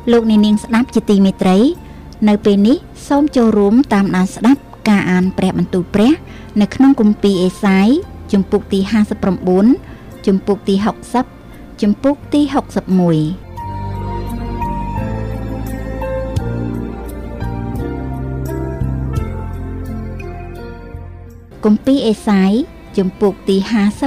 លោកនាងស្ដាប់ជាទីមេត្រីនៅពេលនេះសូមចូលរួមតាមដានស្ដាប់ការអានព្រះបន្ទូលព្រះនៅក្នុងគម្ពីរអេសាយជំពូកទី59ជំពូកទី60ជំពូកទី61គម្ពីរអេសាយជំពូកទី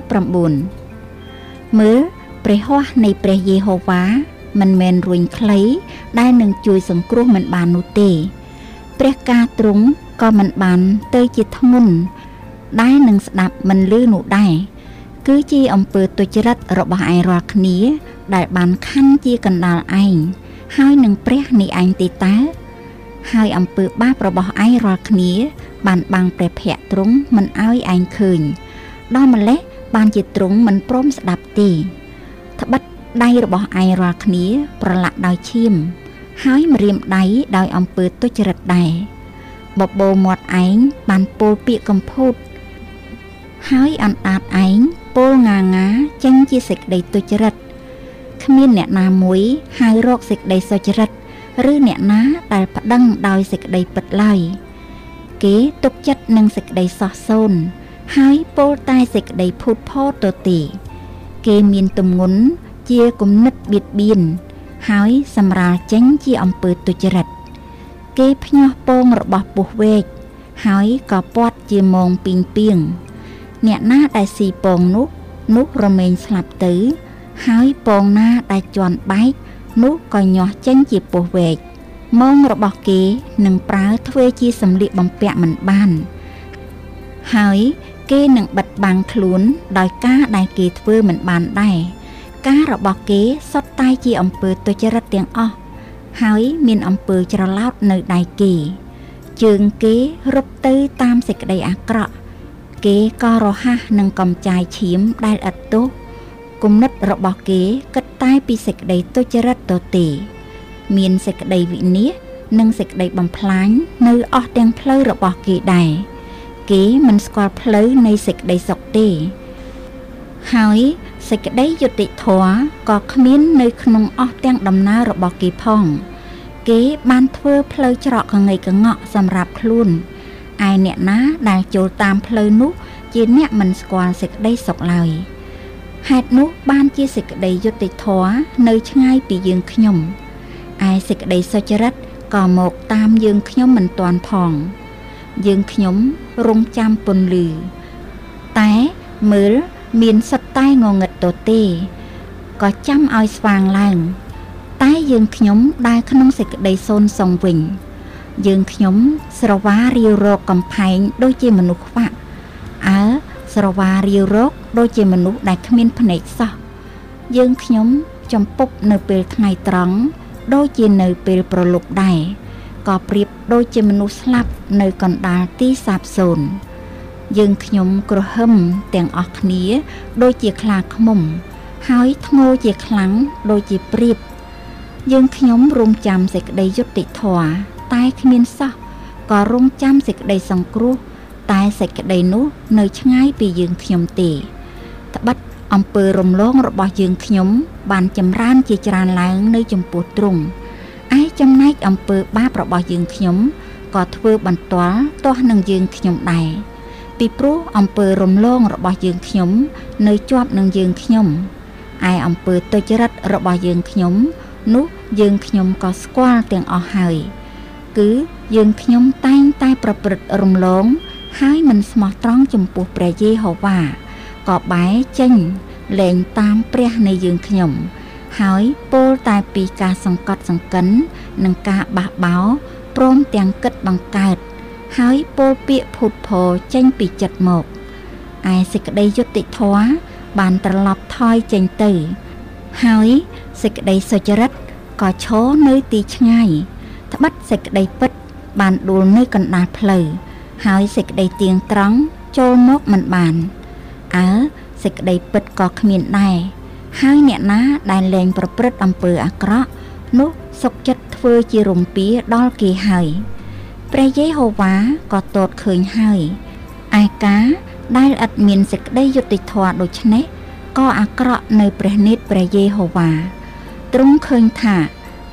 59មើលព្រះហស្ថនៃព្រះយេហូវ៉ាមិនមែនរួញខ្លីដែលនឹងជួយសង្គ្រោះមិនបាននោះទេព្រះការទ្រង់ក៏មិនបានទៅជាធ្ងន់ដែលនឹងស្ដាប់មិនលឺនោះដែរគឺជាអំពើទុច្ចរិតរបស់ឯងរាល់គ្នាដែលបានខណ្ឌជាកណ្ដាលឯងហើយនឹងព្រះនៃឯងទេតើហើយអំពើបាបរបស់ឯងរាល់គ្នាបានបាំងព្រះភ័ក្ត្រទ្រង់មិនឲ្យឯងឃើញដល់ម្លេះបានជាទ្រង់មិនព្រមស្ដាប់ទេត្បិតដៃរបស់ឯងរាល់គ្នាប្រឡាក់ដោយឈាមហើយម្រាមដៃដោយអំពើទុច្ចរិតដែរបបោមាត់ឯងបានពោលពាក្យកំពូតហើយអណ្ដាតឯងពោលងាចេញជាសេចក្តីទុច្ចរិតគ្មានអ្នកណាមួយហៅរកសេចក្តីសុចរិតឬអ្នកណាដែលប្តឹងដោយសេចក្តីពិតឡើយគេទុកចិត្តនឹងសេចក្តីសោះសូន្យហើយពោលតែសេចក្តីភូតភរទៅទីគេមានទម្ងន់ជាគំនិតបៀតបៀនហើយសម្រាលចេញជាអំពើទុច្ចរិតគេភ្ញាស់ពងរបស់ពស់វែកហើយក៏ពាត់ជាមងពីងពីងអ្នកណាដែលស៊ីពងនោះរមែងស្លាប់ទៅហើយពងណាដែលជន់បែកនោះក៏ញាស់ចេញជាពស់វែកមងរបស់គេនឹងប្រើធ្វើជាសម្លៀកបំពាក់មិនបានហើយគេនឹងបិទបាំងខ្លួនដោយការដែលគេធ្វើមិនបានដែរការរបស់គេសុទ្ធតែជាអំពើទុច្ចរិតទាំងអស់ហើយមានអំពើច្រឡោតនៅដៃគេជើងគេរត់ទៅតាមសេចក្តីអាក្រក់គេក៏រហ័សនឹងកំចាយឈាមដែលឥតទោសគំនិតរបស់គេគិតតែពីសេចក្តីទុច្ចរិតទៅទេមានសេចក្តីវិនាសនិងសេចក្តីបំផ្លាញនៅអស់ទាំងផ្លូវរបស់គេដែរគេមិនស្គាល់ផ្លូវនៃសេចក្តីសុខទេហើយសេចក្តីយុត្តិធម៌ក៏គ្មាននៅក្នុងអស់ទាំងដំណើររបស់គេផងគេបានធ្វើផ្លូវច្រកកងៃកងក់សម្រាប់ខ្លួនឯអ្នកណាដែលចូលតាមផ្លូវនោះជាអ្នកមិនស្គាល់សេចក្តីសុខឡើយហេតុនោះបានជាសេចក្តីយុត្តិធម៌នៅឆ្ងាយពីយើងខ្ញុំឯសេចក្តីសុចរិតក៏មកតាមយើងខ្ញុំមិនទាន់ផងយើងខ្ញុំរងចាំពន្លឺតែមើលមានសុទ្ធតែងងឹតទៅទេក៏ចាំឲ្យស្វាងឡើងតែយើងខ្ញុំដើរក្នុងសេចក្តីសូន្យសងវិញយើងខ្ញុំស្រវារាវរកកំផែងដូចជាមនុស្សខ្វាក់ស្រវារាវរកដូចជាមនុស្សដែលគ្មានភ្នែកសោះយើងខ្ញុំចំពប់នៅពេលថ្ងៃត្រង់ដូចជានៅពេលប្រលប់ដែរក៏ប្រៀបដូចជាមនុស្សស្លាប់នៅកណ្ដាលទីសាបសូន្យយើងខ្ញុំក្រហមទាំងអស់គ្នាដូចជាខ្លាឃ្មុំហើយធ្ងោជាខ្លាំងដូចជាព្រាបយើងខ្ញុំរងចាំសេចក្តីយុត្តិធម៌តែគ្មានសោះក៏រងចាំសេចក្តីសង្គ្រោះតែសេចក្តីនោះនៅឆ្ងាយពីយើងខ្ញុំទេត្បិតអំពើរំលងរបស់យើងខ្ញុំបានចម្រើនជាច្រើនឡើងនៅចំពោះទ្រង់ឯចំណែកអំពើបាបរបស់យើងខ្ញុំក៏ធ្វើបន្ទាល់ទាស់នឹងយើងខ្ញុំដែរពីព្រោះអំពើរំលងរបស់យើងខ្ញុំនៅជាប់នឹងយើងខ្ញុំឯអំពើទុច្ចរិតរបស់យើងខ្ញុំនោះយើងខ្ញុំក៏ស្គាល់ទាំងអស់ហើយគឺយើងខ្ញុំតែងតែប្រព្រឹត្តរំលងហើយមិនស្មោះត្រង់ចំពោះព្រះយេហូវ៉ាក៏បែរចេញលែងតាមព្រះនៃយើងខ្ញុំហើយពោលតែពីការសង្កត់សង្កិននិងការបះបោរព្រមទាំងគិតបង្កើតហើយពោលពាក្យភូតភរចេញពីចិត្តមកឯសេចក្តីយុត្តិធម៌បានត្រឡប់ថយចេញទៅហើយសេចក្តីសុចរិតក៏ឈរនៅទីឆ្ងាយត្បិតសេចក្តីពិតបានដួលនៅកណ្ដាលផ្លូវហើយសេចក្តីទៀងត្រង់ចូលមកមិនបានសេចក្តីពិតក៏គ្មានដែរហើយអ្នកណាដែលលែងប្រព្រឹត្តអំពើអាក្រក់នោះសុខចិត្តធ្វើជារំពាដល់គេហើយព្រះយេហូវ៉ាក៏ទតឃើញហើយឯការដែលឥតមានសេចក្តីយុត្តិធម៌ដូច្នេះក៏អាក្រក់នៅព្រះនេត្រព្រះយេហូវ៉ាទ្រង់ឃើញថា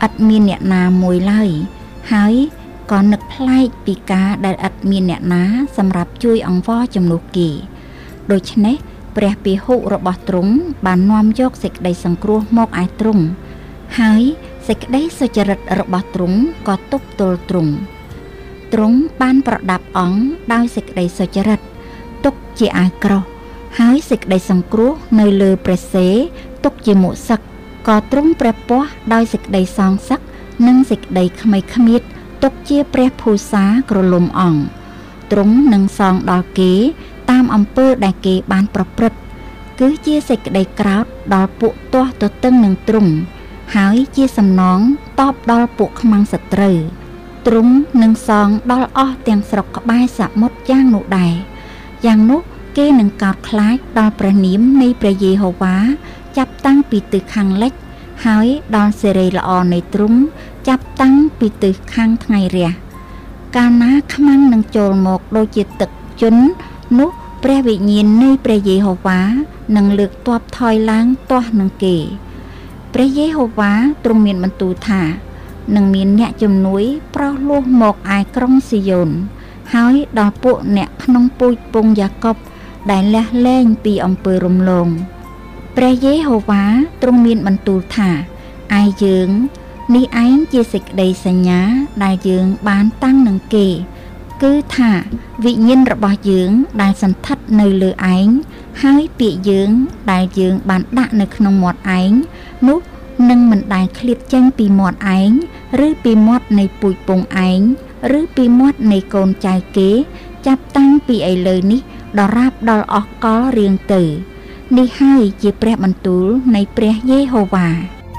ឥតមានអ្នកណាមួយឡើយហើយក៏នឹកប្លែកពីការដែលឥតមានអ្នកណាសម្រាប់ជួយអង្វរជំនួសគេដូច្នេះព្រះពាហុរបស់ទ្រង់បាននាំយកសេចក្តីសង្គ្រោះមកឯទ្រង់ហើយសេចក្តីសុចរិតរបស់ទ្រង់ក៏ទប់ទល់ទ្រង់បានប្រដាប់អង្គដោយសេចក្តីសុចរិតទុកជាអាវក្រោះហើយសេចក្តីសង្គ្រោះនៅលើព្រះសេទុកជាមុសឹកក៏ទ្រង់ព្រះពស្ត្រដោយសេចក្តីសងសឹកនិងសេចក្តីខ្មៃខ្មៀតទុកជាព្រះភូសាក្រលំអង្គទ្រង់នឹងសងដល់គេតាមអំពើដែលគេបានប្រព្រឹត្តគឺជាសេចក្តីក្រោធដល់ពួកទាស់ទទឹងនឹងទ្រង់ហើយជាសំណងតបដល់ពួកខ្មាំងសត្រូវទ្រង់នឹងសងដល់អស់ទាំងស្រុកក្បែរសមុទ្រយ៉ាងនោះដែរយ៉ាងនោះគេនឹងកោតខ្លាចដល់ព្រះនាមនៃព្រះយេហូវ៉ាចាប់តាំងពីទិសខាងលិចហើយដល់សេរីល្អនៃទ្រង់ចាប់តាំងពីទិសខាងថ្ងៃរះកាលណាខ្មាំងនឹងចូលមកដូចជាទឹកជន់នោះព្រះវិញ្ញាណនៃព្រះយេហូវ៉ានឹងលើកទ័ពថយឡើងទាស់នឹងគេព្រះយេហូវ៉ាទ្រង់មានបន្ទូលថានឹងមានអ្នកជំនួយប្រោសលោះមកឯក្រុងស៊ីយ៉ូនហើយដល់ពួកអ្នកក្នុងពូជពងយ៉ាកុបដែលលះលែងពីអំពើរំលងព្រះយេហូវ៉ាទ្រង់មានបន្ទូលថាឯយើងនេះឯងជាសេចក្តីសញ្ញាដែលយើងបានតាំងនឹងគេគឺថាវិញ្ញាណរបស់យើងដែលសន្ធិដ្ឋនៅលើឯងហើយពាក្យយើងដែលយើងបានដាក់នៅក្នុងមាត់ឯងនោះនឹងមិនដែលឃ្លាតចេញពីមាត់ឯងឬពីមាត់នៃពូជពងឯងឬពីមាត់នៃកូនចៅគេចាប់តាំងពីឥឡូវនេះដរាបដល់អស់កលរៀងទៅនេះហើយជាព្រះបន្ទូលនៃព្រះយេហូវ៉ា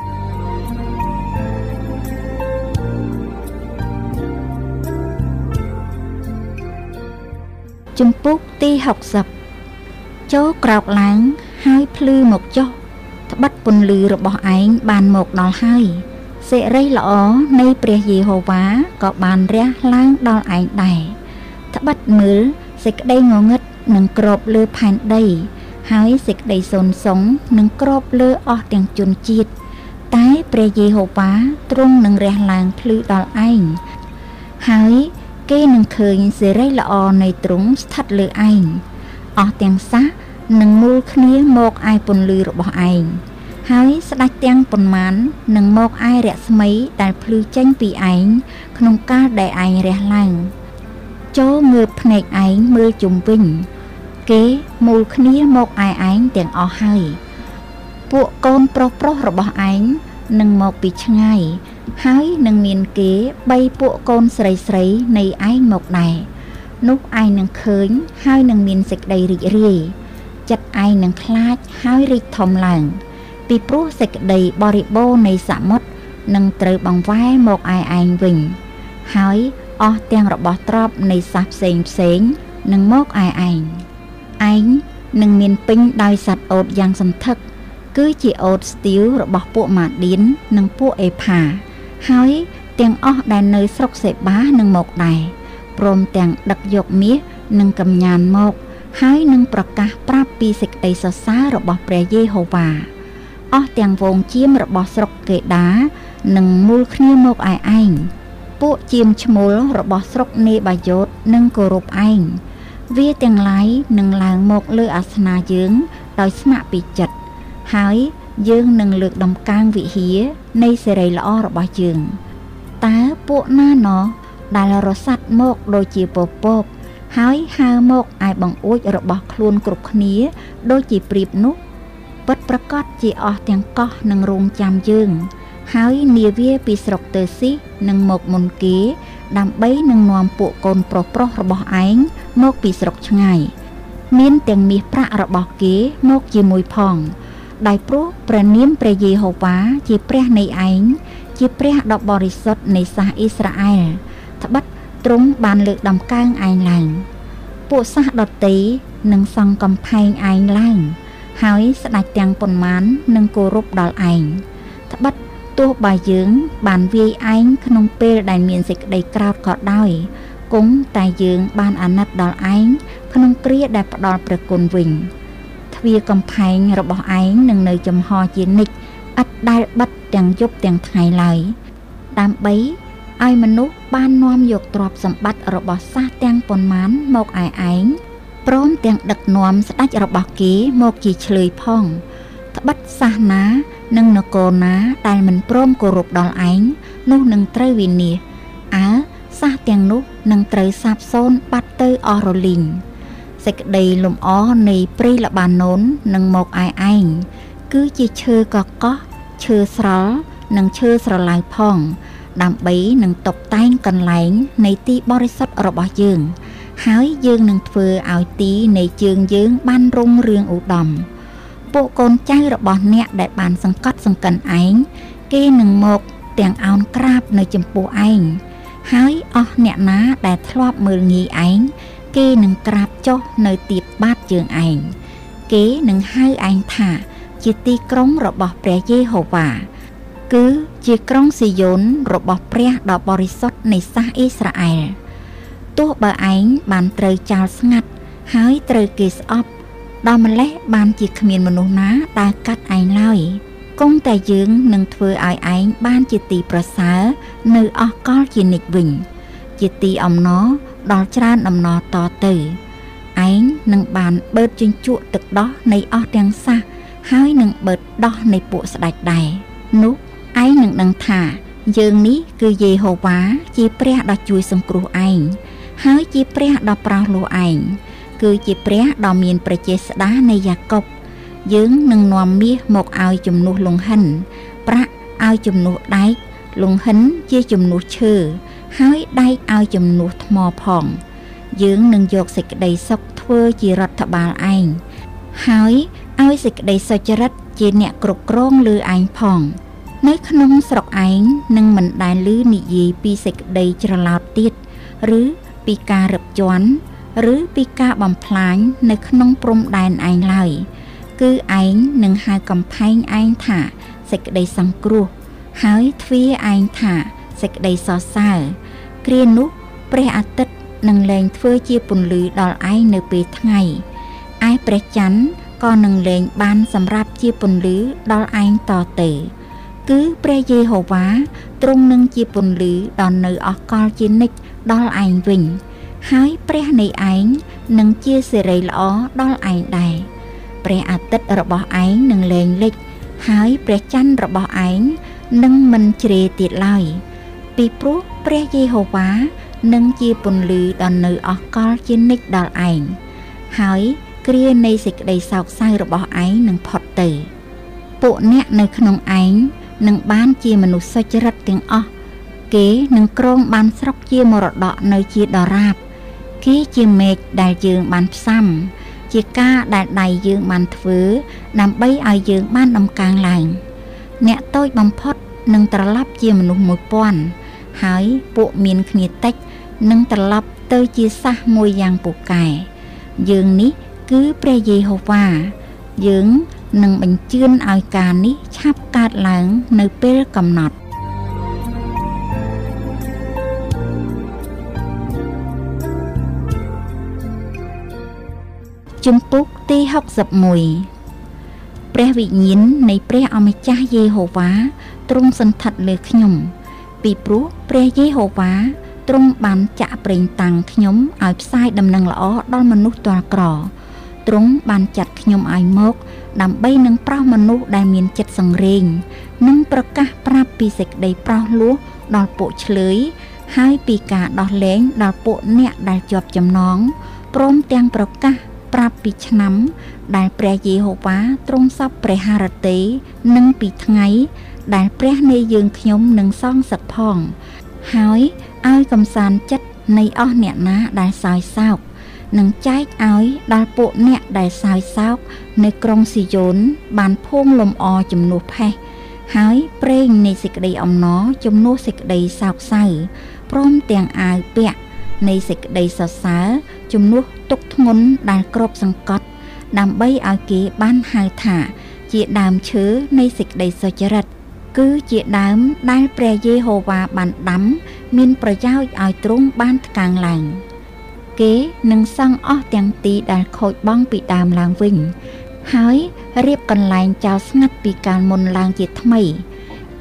ជំពូកទី60ចូលក្រោកឡើងហើយភ្លឺមកចុះត្បិតពន្លឺរបស់ឯងបានមកដល់ហើយសិរីល្អនៃព្រះយេហូវ៉ាក៏បានរះឡើងដល់ឯងដែរត្បិតមើលសេចក្តីងងឹតនឹងគ្របលើផែនដីហើយសេចក្តីសូន្យសងនឹងគ្របលើអស់ទាំងជនជាតិតែព្រះយេហូវ៉ាទ្រង់នឹងរះឡើងភ្លឺដល់ឯងហើយគេនឹងឃើញសិរីល្អនៃទ្រង់ស្ថិតលើឯងអស់ទាំងសះនឹងមូលគ្នាមកឯពន្លឺរបស់ឯងហើយស្ដេចទាំងប៉ុន្មាននឹងមកឯរស្មីដែលភ្លឺចេញពីឯងក្នុងកាលដែលឯងរះឡើងចូលងើបភ្នែកឯងមើលជុំវិញគេមូលគ្នាមកឯឯងទាំងអស់ហើយពួកកូនប្រុសរបស់ឯងនឹងមកពីឆ្ងាយហើយនឹងមានគេ3ពួកកូនស្រីនៃឯងមកដែរនោះឯងនឹងឃើញហើយនឹងមានសេចក្តីរីករាយចិត្តឯងនឹងខ្លាចហើយរីកធំឡើងពីព្រោះសេចក្តីបរិបូរណ៍នៃសមុទ្រនឹងត្រូវបង្វែរមកឯឯងវិញហើយអស់ទាំងរបស់ទ្រព្យនៃសះផ្សេងនឹងមកឯឯងនឹងមានពេញដោយសត្វអូតយ៉ាងសន្ធឹកគឺជាអូតស្ទៀវរបស់ពួកម៉ាឌៀននិងពួកអេផាហើយទាំងអស់ដែលនៅស្រុកសេបានឹងមកដែរព្រមទាំងដឹកយកមាសនិងកំញានមកហើយនឹងប្រកាសប្រាប់ពីសេចក្តីសរសើររបស់ព្រះយេហូវ៉ាអស់ទាំងវងជាមរបស់ស្រុកកេដានឹងមូលគ្នាមកឯឯងពួកជាមឈ្មោលរបស់ស្រុកនេបាយ៉ូតនឹងគោរពឯងវាទាំងឡាយនឹងឡើងមកលើអាសនាយើងដោយស្ម័គ្រពីចិត្តហើយយើងនឹងលើកដំកើងវិហារនៃសេរីល្អរបស់យើងតើពួកណាណោះដែលរសាត់មកដូចជាពពកហើយហើរមកឯបង្អួចរបស់ខ្លួនគ្រប់គ្នាដូចជាព្រាបនោះពិតប្រកបជាអស់ទាំងកោះនឹងរងចាំយើងហើយនាវាពីស្រុកតឺស៊ីនឹងមកមុនគេដើម្បីនឹងនាំពួកកូនប្រុសរបស់ឯងមកពីស្រុកឆ្ងាយមានទាំងមាសប្រាក់របស់គេមកជាមួយផងដោយព្រោះព្រះនាមព្រះយេហូវ៉ាជាព្រះនៃឯងជាព្រះដ៏បរិសុទ្ធនៃសាសអ៊ីស្រាអែលត្បិតទ្រង់បានលើកដំកើងឯងឡើងពួកសាសដតីនឹងសង់កំផែងឯងឡើងហើយស្ដេចទាំងប៉ុន្មាននឹងគោរពដល់ឯងត្បិតទោះបើយើងបានវាយឯងក្នុងពេលដែលមានសេចក្តីក្រោធក៏ដោយគង់តែយើងបានអាណិតដល់ឯងក្នុងគ្រាដែលផ្ដល់ព្រះគុណវិញទ្វារកំផែងរបស់ឯងនឹងនៅចំហជានិច្ចឥតដែលបិទទាំងយប់ទាំងថ្ងៃឡើយដើម្បីឲ្យមនុស្សបាននាំយកទ្រព្យសម្បត្តិរបស់សាសទាំងប៉ុន្មានមកឯងព្រមទាំងដឹកនាំស្ដេចរបស់គេមកជាឆ្លើយផងត្បិតសាសនានិងនគរណាដែលមិនព្រមគោរពដល់ឯងនោះនឹងត្រូវវិនាសសាសទាំងនោះនឹងត្រូវសាបសូន្យបាត់ទៅអស់រលីងសេចក្តីលំអនៃព្រៃល្បាណូននឹងមកឯងគឺជាឈើកកោះឈើស្រល់និងឈើស្រឡៅផងដើម្បីនឹងតុបតែងកន្លែងនៃទីបរិសុទ្ធរបស់យើងហើយយើងនឹងធ្វើឲ្យទីនៃជើងយើងបានរុងរឿងឧត្តមពួកកូនចៅរបស់អ្នកដែលបានសង្កត់សង្កិនឯងគេនឹងមកទាំងអោនក្រាបនៅចំពោះឯងហើយអស់អ្នកណាដែលធ្លាប់មើលងាយឯងគេនឹងក្រាបចុះនៅទីបាតជើងឯងគេនឹងហៅឯងថាជាទីក្រុងរបស់ព្រះយេហូវ៉ាគឺជាក្រុងស៊ីយ៉ូនរបស់ព្រះដ៏បរិសុទ្ធនៃសាសអ៊ីស្រាអែលទោះបើឯងបានត្រូវចោលស្ងាត់ហើយត្រូវគេស្អប់ដល់ម្លេះបានជាគ្មានមនុស្សណាដែលកាត់ឯងឡើយគង់តែយើងនឹងធ្វើឲ្យឯងបានជាទីប្រសើរនៅអស់កលជានិច្ចវិញជាទីអំណរដល់ច្រើនអំណរតទៅឯងនឹងបានបឺតជញ្ជក់ទឹកដោះនៃអស់ទាំងសាសហើយនឹងបឺតដោះនៃពួកស្ដេចដែរនោះឯងនឹងដឹងថាយើងនេះគឺយេហូវ៉ាជាព្រះដ៏ជួយសង្គ្រោះឯងហើយជាព្រះដ៏ប្រោសលោះឯងគឺជាព្រះដ៏មានព្រះចេស្តានៃយ៉ាកុបយើងនឹងនាំមាសមកឲ្យជំនួសលង្ហិនប្រាក់ឲ្យជំនួសដែកលង្ហិនជាជំនួសឈើហើយដែកឲ្យជំនួសថ្មផងយើងនឹងយកសេចក្តីសុខធ្វើជារដ្ឋបាលឯងហើយឲ្យសេចក្តីសុចរិតជាអ្នកគ្រប់គ្រងលើឯងផងនៅក្នុងស្រុកឯងនឹងមិនដែលឮនិយាយពីសេចក្តីច្រឡោតទៀតឬពីការរឹបជាន់ឬពីការបំផ្លាញនៅក្នុងព្រំដែនឯងឡើយគឺឯងនឹងហៅកំផែងឯងថាសេចក្តីសង្គ្រោះហើយទ្វារឯងថាសេចក្តីសរសើរគ្រានោះព្រះអាទិត្យនឹងលែងធ្វើជាពន្លឺដល់ឯងនៅពេលថ្ងៃឯព្រះច័ន្ទក៏នឹងលែងបានសម្រាប់ជាពន្លឺដល់ឯងតទៅគឺព្រះយេហូវ៉ាទ្រង់នឹងជាពន្លឺដល់នៅអស់កលជានិច្ចដល់ឯងវិញហើយព្រះនៃឯងនឹងជាសិរីល្អដល់ឯងដែរព្រះអាទិត្យរបស់ឯងនឹងលែងលិចហើយព្រះច័ន្ទរបស់ឯងនឹងមិនជ្រេទៀតឡើយពីព្រោះព្រះយេហូវ៉ានឹងជាពន្លឺដល់នៅអស់កលជានិច្ចដល់ឯងហើយគ្រានៃសេចក្តីសោកសៅរបស់ឯងនឹងផុតទៅពួកអ្នកនៅក្នុងឯងនឹងបានជាមនុស្សសុចរិតទាំងអស់គេនឹងគ្រងបានស្រុកជាមរតកនៅជាដរាបគេជាមេឃដែលយើងបានផ្សាំជាការដែលដៃយើងបានធ្វើដើម្បីឲ្យយើងបានដំកើងឡើងអ្នកតូចបំផុតនឹងត្រឡប់ជាមនុស្ស1000ហើយពួកមានគ្នាតិចនឹងត្រឡប់ទៅជាសាសមួយយ៉ាងពូកែយើងនេះគឺព្រះយេហូវ៉ាយើងនឹងបញ្ជឿនឲ្យការនេះឆាប់កើតឡើងនៅពេលកំណត់ជំពូកទី61ព្រះវិញ្ញាណនៃព្រះអម្ចាស់យេហូវ៉ាទ្រង់សន្ធិដ្ឋលើខ្ញុំពីព្រោះព្រះយេហូវ៉ាទ្រង់បានចាក់ប្រេងតាំងខ្ញុំឲ្យផ្សាយដំណឹងល្អដល់មនុស្សទាល់ក្រទ្រង់បានចាត់ខ្ញុំឲ្យមកដើម្បីនឹងប្រោសមនុស្សដែលមានចិត្តសង្រេងនិងប្រកាសប្រាប់ពីសេចក្តីប្រោសលោះដល់ពួកឆ្លើយហើយពីការដោះលែងដល់ពួកអ្នកដែលជាប់ចំណងព្រមទាំងប្រកាសប្រាប់ពីឆ្នាំដែលព្រះយេហូវ៉ាទ្រង់សពព្រះハរតេនិងពីថ្ងៃដែលព្រះនៃយើងខ្ញុំនឹងសងសឹកផងហើយឲ្យកំសាន្តចិត្តនៃអស់អ្នកណាដែលសោយសោកនឹងចែកឲ្យដល់ពួកអ្នកដែលសោយសោកនៅក្រុងស៊ីយ៉ូនបានភូមិលំអជំនួសផេះហើយប្រេងនៃសេចក្តីអំណរជំនួសសេចក្តីសោកសៅព្រមទាំងអាវពាក់នៃសេចក្តីសរសើរជំនួសទុក្ខធ្ងន់ដែលគ្របសង្កត់ដើម្បីឲ្យគេបានហៅថាជាដើមឈើនៃសេចក្តីសុចរិតគឺជាដើមដែលព្រះយេហូវ៉ាបានដាំមានប្រយោជន៍ឲ្យទ្រង់បានថ្កើងឡើងគេនឹងសង់អស់ទាំងទីដែលខូចបង់ពីដើមឡើងវិញហើយរៀបកន្លែងចោលស្ងាត់ពីកាលមុនឡើងជាថ្មី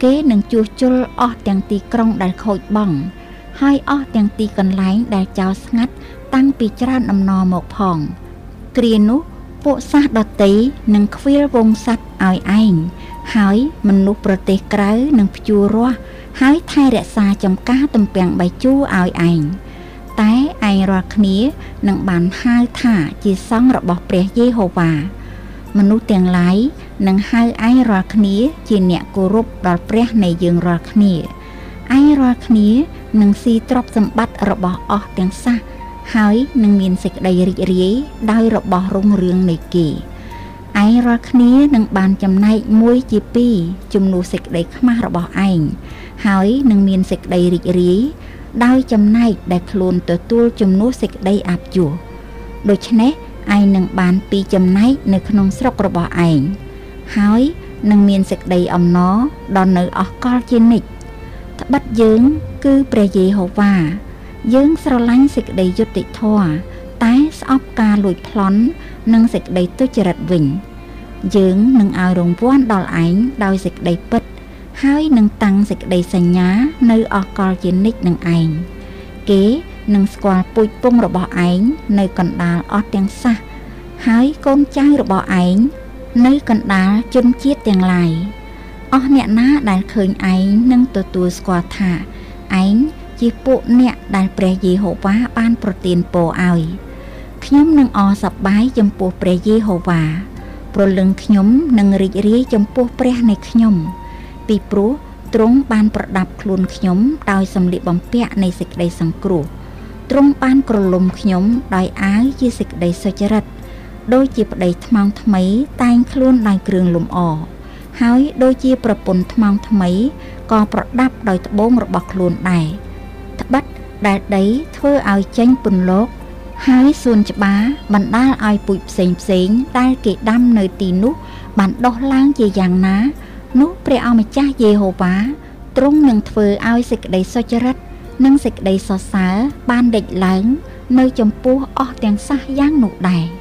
គេនឹងជួសជុលអស់ទាំងទីក្រុងដែលខូចបង់ហើយអស់ទាំងទីកន្លែងដែលចោលស្ងាត់តាំងពីច្រើនអំណរមកផងគ្រានោះពួកសាសដតីនឹងខ្វៀលវងសัตว์ឲ្យឯងហើយមនុស្សប្រទេសក្រៅនឹងព្យួររស់ហើយថែរក្សាចំការទំពាំងបាយជូរឲ្យឯងតែឯងរាល់គ្នានឹងបានហៅថាជាសង្ឃរបស់ព្រះយេហូវ៉ាមនុស្សទាំងឡាយនឹងហៅឯងរាល់គ្នាជាអ្នកគោរពដល់ព្រះនៃយើងរាល់គ្នាឯងរាល់គ្នានឹងស៊ីទ្រព្យសម្បត្តិរបស់អស់ទាំងសះហើយនឹងមានសេចក្តីរីករាយដោយរបស់រុងរឿងនៃគេឯងរាល់គ្នានឹងបានចំណែកមួយជាពីរជំនួសសេចក្តីខ្មាស់របស់ឯងហើយនឹងមានសេចក្តីរីករាយដោយចំណែកដែលខ្លួនទទួលជំនួសសេចក្តីអាប់ជួសដូច្នេះឯងនឹងបានពីចំណែកនៅក្នុងស្រុករបស់ឯងហើយនឹងមានសេចក្តីអំណរដល់នៅអស់កលជានិច្ចត្បិតយើងគឺព្រះយេហូវ៉ាយើងស្រឡាញ់សេចក្តីយុត្តិធម៌តែស្អប់ការលួចប្លន់និងសេចក្តីទុច្ចរិតវិញយើងនឹងឲ្យរង្វាន់ដល់ឯងដោយសេចក្តីពិតហើយនឹងតាំងសេចក្តីសញ្ញានៅអស់កលជានិច្ចនឹងឯងគេនឹងស្គាល់ពូជពងរបស់ឯងនៅកណ្ដាលអស់ទាំងសះហើយកូនចៅរបស់ឯងនៅកណ្ដាលជនជាតិទាំងឡាយអស់អ្នកណាដែលឃើញឯងនឹងទទួលស្គាល់ថាឯងជាពួកអ្នកដែលព្រះយេហូវ៉ាបានប្រទានពរឲ្យខ្ញុំនឹងអរសប្បាយចំពោះព្រះយេហូវ៉ាព្រលឹងខ្ញុំនឹងរីករាយចំពោះព្រះនៃខ្ញុំពីព្រោះទ្រង់បានប្រដាប់ខ្លួនខ្ញុំដោយសម្លៀកបំពាក់នៃសេចក្តីសង្គ្រោះទ្រង់បានក្រឡុំខ្ញុំដោយអាវជាសេចក្តីសុចរិតដូចជាប្តីថ្មោងថ្មីតែងខ្លួនដោយគ្រឿងលម្អហើយដូចជាប្រពន្ធថ្មោងថ្មីក៏ប្រដាប់ដោយត្បូងរបស់ខ្លួនដែរត្បិតដែលដីធ្វើឲ្យចេញពន្លកហើយសួនច្បារបណ្ដាលឲ្យពូជផ្សេងដែលគេដាំនៅទីនោះបានដុះឡើងជាយ៉ាងណានោះព្រះអម្ចាស់យេហូវ៉ាទ្រង់នឹងធ្វើឲ្យសេចក្តីសុចរិតនិងសេចក្តីសរសើរបានដេកឡើងនៅចំពោះអស់ទាំងសះយ៉ាងនោះដែរ